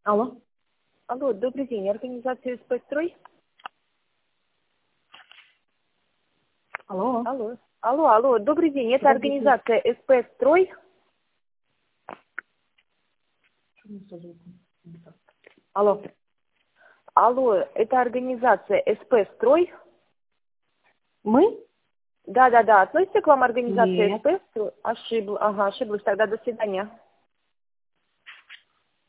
Алло. Алло, добрый день, организация СП-строй? Алло. Алло, добрый день, это организация СП-строй? Алло. Это организация СП-строй? Мы? Да, относится к вам организация Нет. СП-строй? Ошиблась, тогда до свидания.